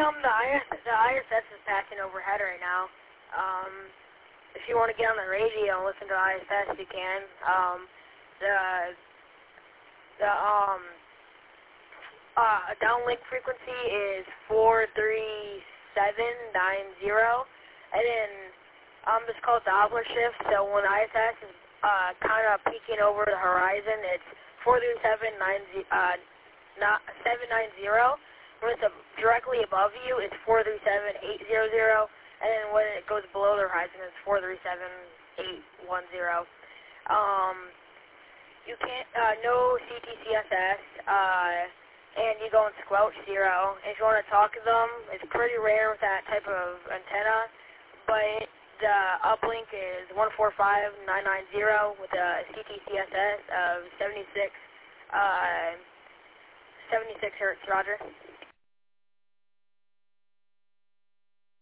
the ISS is passing overhead right now. If you want to get on the radio and listen to ISS, you can. Downlink frequency is 43790, and then it's called Doppler shift. So when ISS is kind of peeking over the horizon, it's 43790. When it's directly above you, it's 437,800, and then when it goes below the horizon, it's 437,810. You can't, no CTCSS, and you go in squelch 0. If you want to talk to them, it's pretty rare with that type of antenna, but the uplink is 145,990 with a CTCSS of 76 Hertz, Roger.